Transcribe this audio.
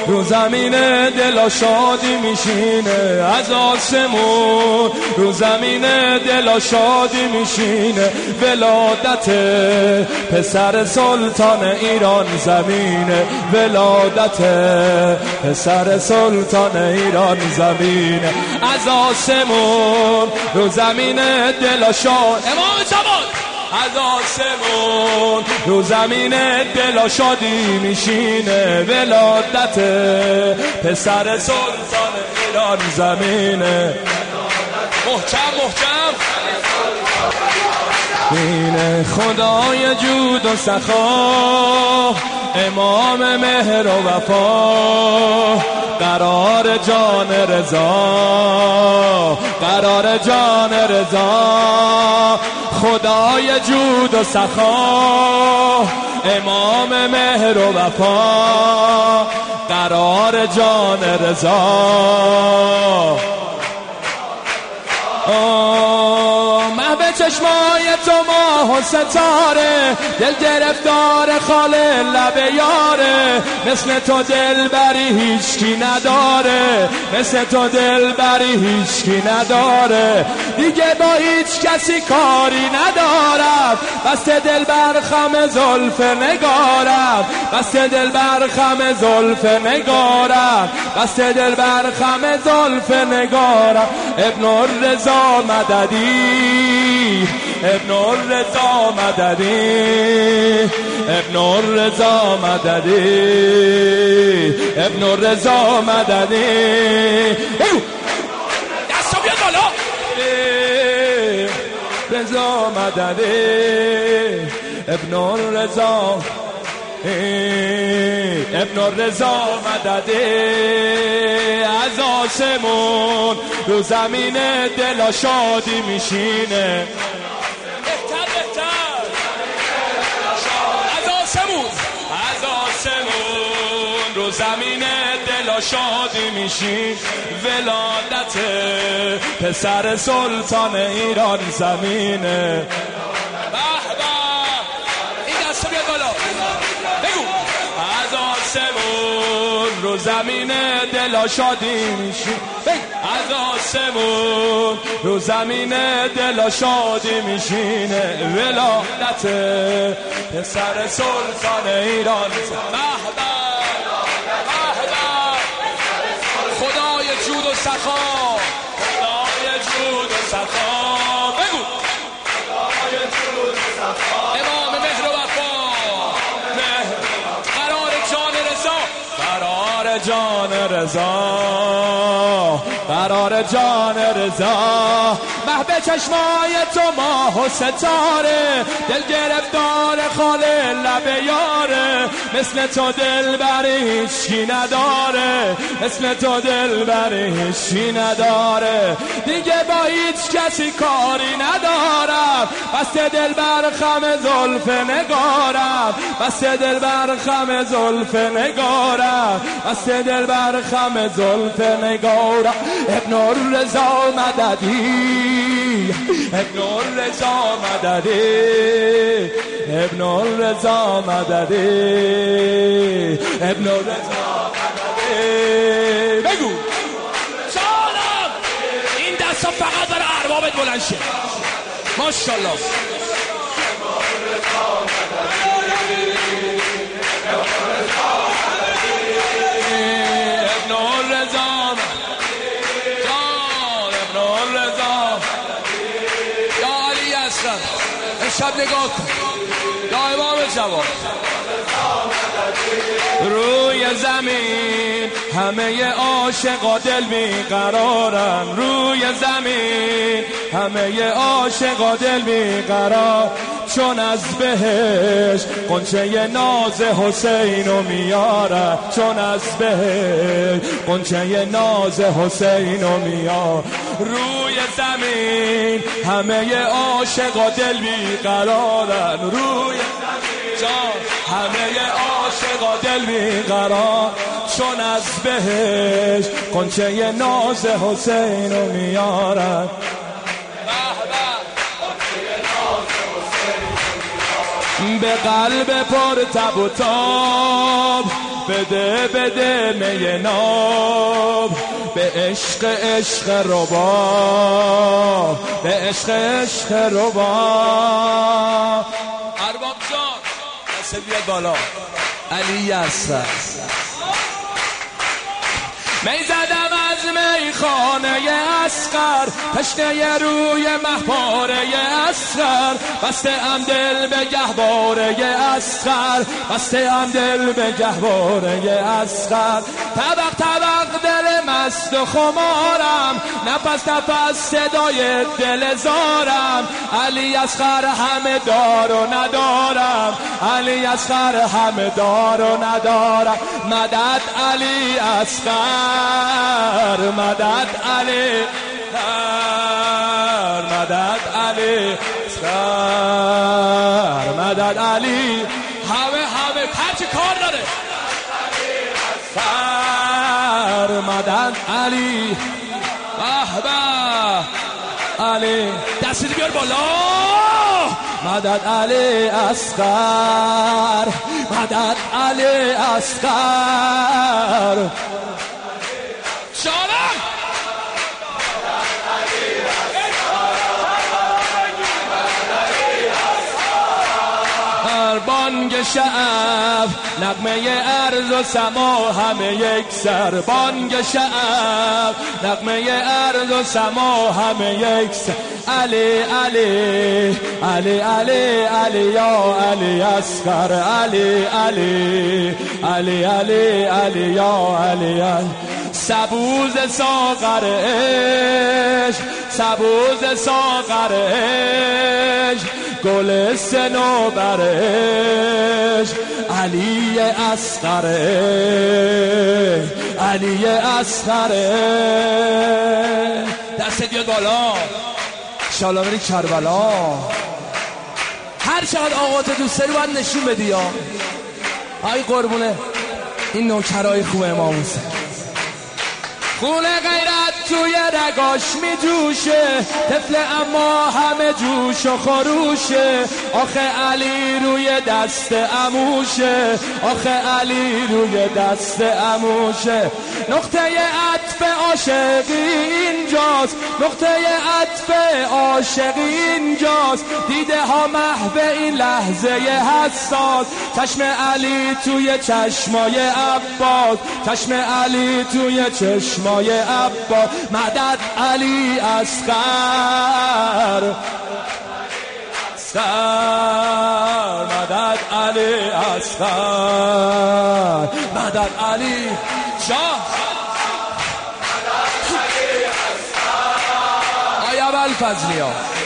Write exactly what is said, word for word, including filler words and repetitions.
رو زمین دلا شادی میشینه، از آسمون رو زمین دلا شادی میشینه. ولادت پسر سلطان ایران زمینه، ولادت پسر سلطان ایران زمینه. از آسمون رو زمین دلا شاد امام جواد، از آسمون رو زمین دلا شادی میشینه. ولادت پسر سلطان ایران زمینه. محکم محکم دین خدای جود و سخا، امام مهر و وفا، قرار جان رضا، قرار جان رضا. خدای جود و سخا، امام مهر و وفا، قرار جان رضا. محو چشمای تو ماه و ستاره، دل گرفتار خاله لب یاره. مثل تو دل بری هیچکی نداره، مثل تو دل بری هیچکی نداره. دیگه با هیچ کسی کاری ندارم، بسته دل بر خم زلف نگارم، بسته دل بر خم زلف نگارم، بسته دل بر خم زلف نگارم. ابن الرضا مددی، ابن الرضا مددی، ابن الرضا مددی، ابن الرضا مددی. دستو بیا بالا. رضا مددی، ابن الرضا، ابن الرضا مددی. از آسمون رو زمین دلا شادی میشینه. بهتر بهتر از آسمون، از آسمون رو زمین دلا شادی میشین. ولادت پسر سلطان ایران زمینه. به به این دستا بیاد بالا بگو. از آسمون رو زمین دلا شادی میشین. از آسمون رو زمین دلا شادی میشینه. ولادت پسر سلطان ایران. به به خدای جود و سخا، خدای جود و سخا. بگو خدای جود و سخا، امام مهر و وفا، قرار جان رضا، قرار جان رضا، قرار جان رضا. محو چشمای تو ماه و ستاره، دل گرفتار خاله لب یاره. مثل تو دل بری هیچکی نداره، مثل تو دل بری هیچکی نداره. دیگه با هیچ کسی کاری ندارم، بسته دل بر خم زلف نگارم، بسته دل بر خم زلف نگارم، بسته دل بر خم زلف نگارم. ابن الرضا مددی، ابن الرضا مددی، ابن الرضا مددی، ابن الرضا مددی. بگو جانم این دستا فقط برای اربابت بلند شه. ماشاءالله. ابن الرضا جان، ابن الرضا. یا علی اصغر امشب نگاه کن، یا امام جواد. روی زمین همه عاشقا دل بیقرارن، روی زمین همه عاشقا دل بیقرار. چون از بهش قنچه ناز حسینو میارن، چون از بهش قنچه ناز حسینو میار. روی زمین همه عاشقا دل بیقرارن، روی جان همه عاشقا دل بیقرار. چون از بهش قنچه ناز حسینو میارن. به قلب پر تب و تاب بده بده می ناب به عشق عشق ربا به عشق عشق ربا. ارباب جان دست بیاد بالا. علی اصغر می زدم از میخانه اصغر تشنه روی مهپاره اصغر بسته ام دل به گهواره اصغر بسته ام دل به گهواره اصغر. طبق طبق دل مست و خمارم نفس نفس صدای دل زارم. علی اصغر همه دار و ندارم علی اصغر همه دار و ندارم. مدد علی اصغر مدد علی اصغر مدد علی اصغر مدد علی. همه همه هرچی کار داره اصغر مدد علی. به به علی دستی بیار بالا. مدد علی اصغر مدد علی اصغر. شانم بانگ شعف نغمه ارض و سما همه یک سر. بانگ شعف نغمه ارض و سما همه یک سر. علی علی علی علی علی یا علی اصغر علی علی علی علی علی یا علی علی. سبوز ساغر عشق سبوز ساغر عشق گل صنوبر عشق علی اصغر علی اصغر. دست بیاد بالا. انشالله بری کربلا. هر چقدر آقات دوست داری باید نشون بدی. یا آی قربونه این نوکرای خوب امام حسین. خون غیرت توی رگاش می جوشه طفل اما همه جوش و خروشه. آخه علی روی دست عموشه آخه علی روی دست عموشه. نقطه عطف عاشقی اینجاست نقطه عطف عاشقی اینجاست. دیده ها محو این لحظه حساس. چشم علی توی چشمای عباس چشم علی توی چشمای عباس. مدد علی اصغر اصغر مدد علی اصغر مدد علی شاه آیا ابوالفضلیا.